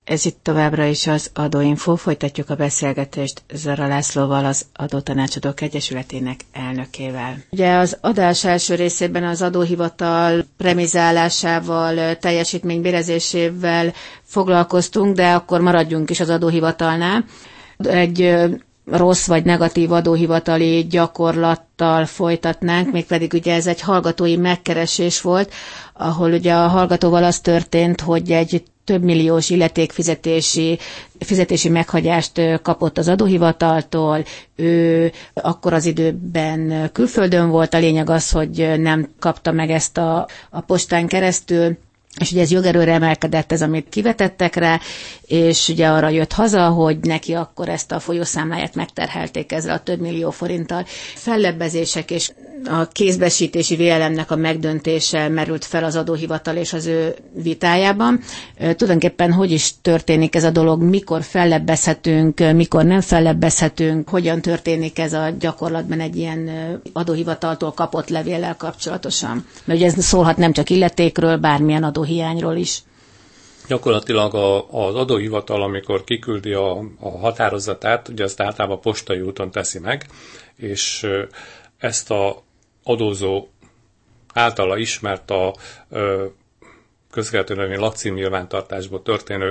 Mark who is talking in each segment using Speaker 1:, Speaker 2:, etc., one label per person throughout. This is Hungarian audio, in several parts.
Speaker 1: Ez itt továbbra is az Adóinfo. Folytatjuk a beszélgetést Zara Lászlóval, az Adótanácsadók Egyesületének elnökével. Ugye az adás első részében az adóhivatal premizálásával, teljesítménybérezésével foglalkoztunk, de akkor maradjunk is az adóhivatalnál. Egy rossz vagy negatív adóhivatali gyakorlattal folytatnánk, mégpedig ugye ez egy hallgatói megkeresés volt, ahol ugye a hallgatóval az történt, hogy egy több milliós illetékfizetési meghagyást kapott az adóhivataltól. Ő akkor az időben külföldön volt, a lényeg az, hogy nem kapta meg ezt a postán keresztül, és ugye ez jogerőre emelkedett, ez, amit kivetettek rá, és ugye arra jött haza, hogy neki akkor ezt a folyószámláját megterhelték ezzel a több millió forinttal. Fellebbezések és a kézbesítési vélelemnek a megdöntése merült fel az adóhivatal és az ő vitájában. Tulajdonképpen hogy is történik ez a dolog, mikor fellebbezhetünk, mikor nem fellebbezhetünk, hogyan történik ez a gyakorlatban egy ilyen adóhivataltól kapott levéllel kapcsolatosan? Mert ugye ez szólhat nem csak illetékről, bármilyen adóhiányról is.
Speaker 2: Gyakorlatilag az adóhivatal, amikor kiküldi a határozatát, ugye azt általában postai úton teszi meg, és ezt a adózó általa ismert a közkeletű növény lakcím nyilvántartásból történő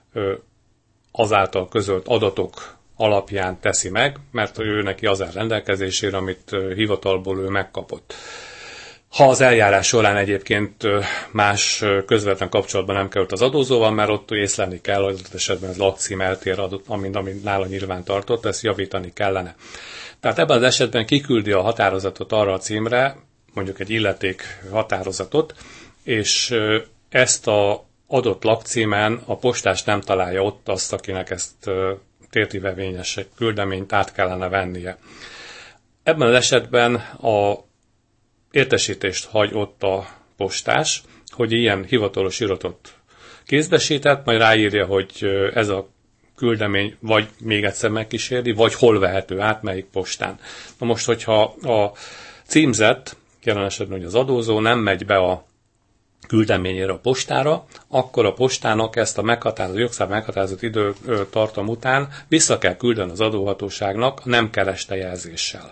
Speaker 2: azáltal közölt adatok alapján teszi meg, mert ő neki az áll rendelkezésére, amit hivatalból ő megkapott. Ha az eljárás során egyébként más közvetlen kapcsolatban nem került az adózóval, mert ott észlelni kell, hogy az esetben ez lakcím eltér, amit nála nyilván tartott, ezt javítani kellene. Tehát ebben az esetben kiküldi a határozatot arra a címre, mondjuk egy illeték határozatot, és ezt az adott lakcímen a postás nem találja ott azt, akinek ezt tértivevényes küldeményt át kellene vennie. Ebben az esetben a értesítést hagy ott a postás, hogy ilyen hivatalos iratot kézbesített, majd ráírja, hogy ez a küldemény vagy még egyszer megkíséri, vagy hol vehető át, melyik postán. Na most, hogyha a címzett, jelen esetben hogy az adózó nem megy be a küldeményére a postára, akkor a postának ezt a jogszabály meghatározott időtartam után vissza kell küldeni az adóhatóságnak a nem kereste jelzéssel.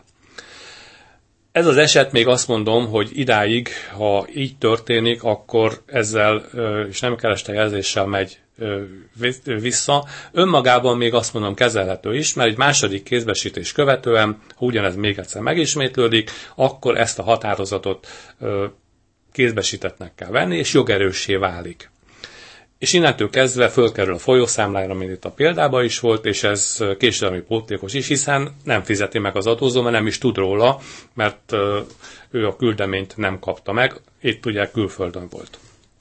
Speaker 2: Ez az eset még azt mondom, hogy idáig, ha így történik, akkor ezzel és nem kereste jelzéssel megy vissza. Önmagában még azt mondom kezelhető is, mert egy második kézbesítés követően, ha ugyanez még egyszer megismétlődik, akkor ezt a határozatot kézbesítettnek kell venni, és jogerőssé válik. És innentől kezdve fölkerül a folyószámlájára, mint itt a példában is volt, és ez késedelmi pótlékos is, hiszen nem fizeti meg az adózó, mert nem is tud róla, mert ő a küldeményt nem kapta meg, itt ugye külföldön volt.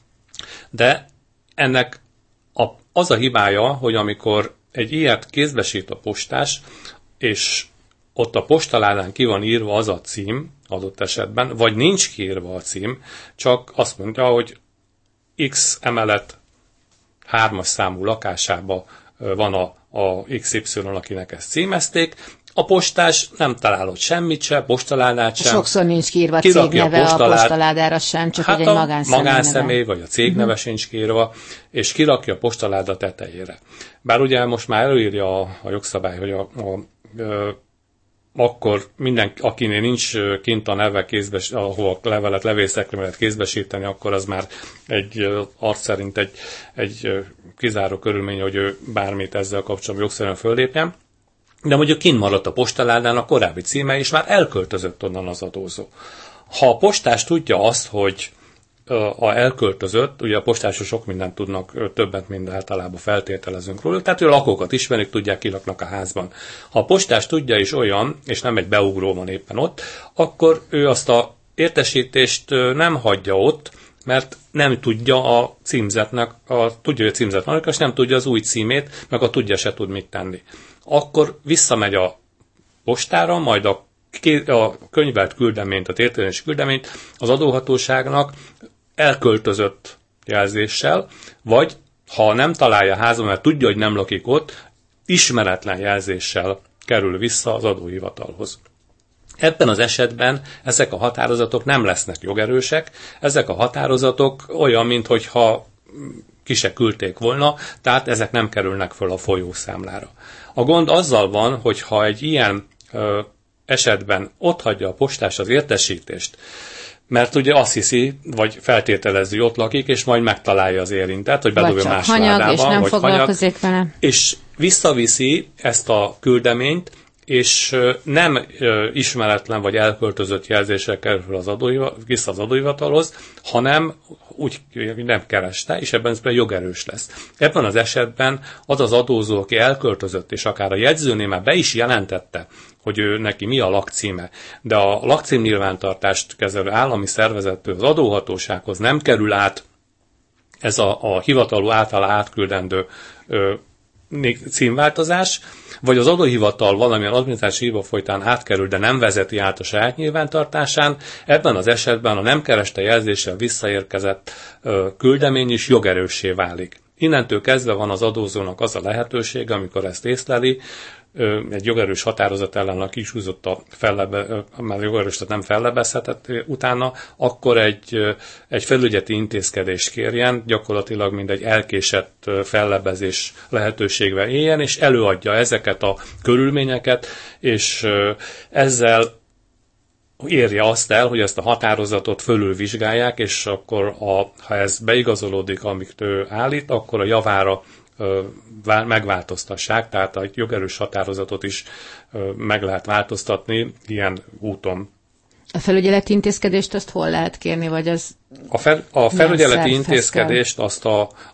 Speaker 2: De ennek az a hibája, hogy amikor egy ilyet kézbesít a postás, és ott a postaládán ki van írva az a cím adott esetben, vagy nincs kiírva a cím, csak azt mondja, hogy X emelet 3-as számú lakásában van a XY, akinek ezt címezték. A postás nem találott semmit se, postaládát sem.
Speaker 1: Sokszor nincs kiírva a cégneve a postaládára sem, csak egy
Speaker 2: magánszemély vagy a cégneve sincs kiírva, és kirakja a postaláda tetejére. Bár ugye most már előírja a jogszabály, hogy akkor mindenki, akinél nincs kint a neve ahol a levelet levészekre lehet kézbesíteni, akkor az már egy arc szerint egy kizáró körülmény, hogy ő bármit ezzel kapcsolatban jogszerűen föllépjen. De mondjuk kint maradt a postaládán a korábbi címe, és már elköltözött onnan az adózó. Ha a postás tudja azt, hogy elköltözött, ugye a postások sok mindent tudnak, többet, mint általában feltételezünk róla, tehát ő a lakókat ismerik, tudják, ki laknak a házban. Ha a postás tudja is olyan, és nem egy beugró van éppen ott, akkor ő azt a értesítést nem hagyja ott, mert nem tudja a címzetnek, tudja, hogy a címzet van, és nem tudja az új címét, meg a tudja se tud mit tenni. Akkor visszamegy a postára, majd a könyvelt küldeményt, a tértelenítési küldeményt az adóhatóságnak elköltözött jelzéssel, vagy ha nem találja a házban, mert tudja, hogy nem lakik ott, ismeretlen jelzéssel kerül vissza az adóhivatalhoz. Ebben az esetben ezek a határozatok nem lesznek jogerősek, ezek a határozatok olyan, minthogyha ki se küldték volna, tehát ezek nem kerülnek föl a folyószámlára. A gond azzal van, hogy ha egy ilyen esetben otthagyja a postás az értesítést, mert ugye azt hiszi, vagy feltételezi, ott lakik, és majd megtalálja az érintet, hogy bedobja más ládába,
Speaker 1: és nem foglalkozik vele.
Speaker 2: És visszaviszi ezt a küldeményt, és nem ismeretlen vagy elköltözött jelzésre kerül vissza az adóhivatalhoz, hanem úgy nem kereste, és ebben jogerős lesz. Ebben az esetben az az adózó, aki elköltözött, és akár a jegyzőnél már be is jelentette, hogy ő neki mi a lakcíme, de a lakcím nyilvántartást kezelő állami szervezettől az adóhatósághoz nem kerül át ez a hivatalú általa átküldendő címváltozás, vagy az adóhivatal valamilyen adminisztrációs hiba folytán átkerül, de nem vezeti át a saját nyilvántartásán, ebben az esetben a nem kereste jelzéssel visszaérkezett küldemény is jogerőssé válik. Innentől kezdve van az adózónak az a lehetőség, amikor ezt észleli, egy jogerős határozat ellen a kisúzott már jogerős, nem fellebezhetett utána, akkor egy felügyeleti intézkedést kérjen, gyakorlatilag mindegy elkésett fellebezés lehetőségvel éljen, és előadja ezeket a körülményeket, és ezzel érje azt el, hogy ezt a határozatot fölülvizsgálják, és akkor ha ez beigazolódik, amit ő állít, akkor a javára megváltoztassák, tehát a jogerős határozatot is meg lehet változtatni ilyen úton.
Speaker 1: A felügyeleti intézkedést azt hol lehet kérni, vagy az...
Speaker 2: A felügyeleti intézkedést azt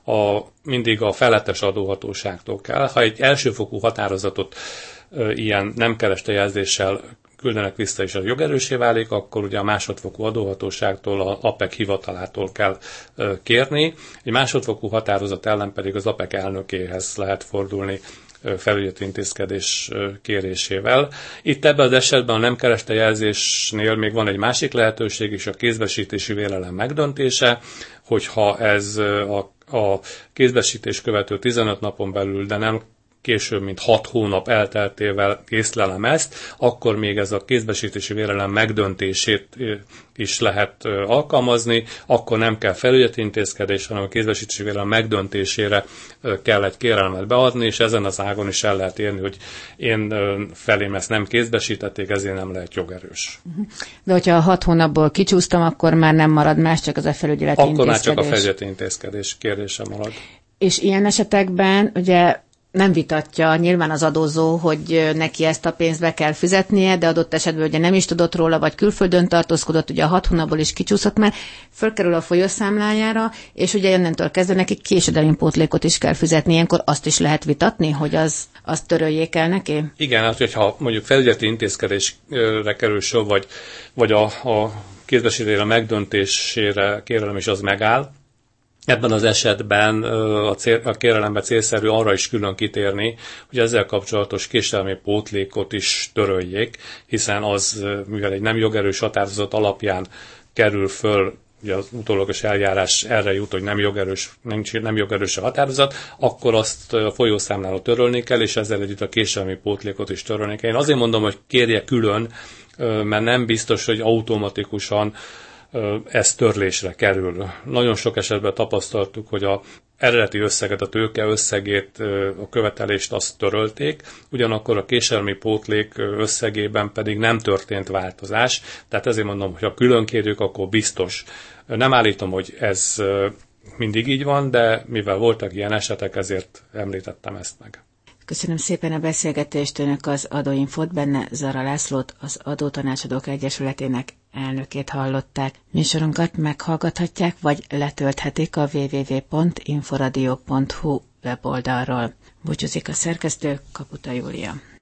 Speaker 2: mindig a felettes adóhatóságtól kell. Ha egy elsőfokú határozatot ilyen nem kereste jelzéssel küldenek vissza, és a jogerőssé válik, akkor ugye a másodfokú adóhatóságtól, az APEC hivatalától kell kérni. Egy másodfokú határozat ellen pedig az APEC elnökéhez lehet fordulni felügyeleti intézkedés kérésével. Itt ebben az esetben a nem kereste jelzésnél még van egy másik lehetőség is, a kézbesítési vélelem megdöntése, hogyha ez a kézbesítés követő 15 napon belül, de nem később, mint 6 hónap elteltével észlelem ezt, akkor még ez a kézbesítési vélelem megdöntését is lehet alkalmazni, akkor nem kell felügyeleti intézkedés, hanem a kézbesítési vélelem megdöntésére kell egy kérelmet beadni, és ezen az ágon is el lehet érni, hogy én felém ezt nem kézbesítették, ezért nem lehet jogerős.
Speaker 1: De hogyha 6 hónapból kicsúsztam, akkor már nem marad más, csak az a felügyeleti
Speaker 2: intézkedés.
Speaker 1: Akkor
Speaker 2: már csak a felügyeleti intézkedés kérdése marad.
Speaker 1: És ilyen esetekben ugye nem vitatja nyilván az adózó, hogy neki ezt a pénzt be kell fizetnie, de adott esetben ugye nem is tudott róla, vagy külföldön tartózkodott, ugye a 6 hónapból is kicsúszott már, fölkerül a folyószámlájára, és ugye innentől kezdve neki késedelmi pótlékot is kell fizetni, ilyenkor azt is lehet vitatni, hogy azt töröljék el neki?
Speaker 2: Igen, hát hogyha mondjuk felügyeleti intézkedésre kerül sor, vagy a kézbesítésre megdöntésére kérelem is az megáll, ebben az esetben a kérelemben célszerű arra is külön kitérni, hogy ezzel kapcsolatos késedelmi pótlékot is töröljék, hiszen az, mivel egy nem jogerős határozat alapján kerül föl, ugye az utólagos eljárás erre jut, hogy nem jogerős a határozat, akkor azt a folyószámláról törölni kell, és ezzel együtt a késedelmi pótlékot is törölni kell. Én azért mondom, hogy kérje külön, mert nem biztos, hogy automatikusan ez törlésre kerül. Nagyon sok esetben tapasztaltuk, hogy az eredeti összeget, a tőke összegét, a követelést azt törölték, ugyanakkor a késedelmi pótlék összegében pedig nem történt változás, tehát ezért mondom, hogy ha külön kérjük, akkor biztos. Nem állítom, hogy ez mindig így van, de mivel voltak ilyen esetek, ezért említettem ezt meg.
Speaker 1: Köszönöm szépen a beszélgetést, önök az Adóinfót, benne Zara Lászlót, az Adótanácsadók Egyesületének elnökét hallották. Műsorunkat meghallgathatják, vagy letölthetik a www.inforadio.hu weboldalról. Búcsúzik a szerkesztő, Kaputa Júlia.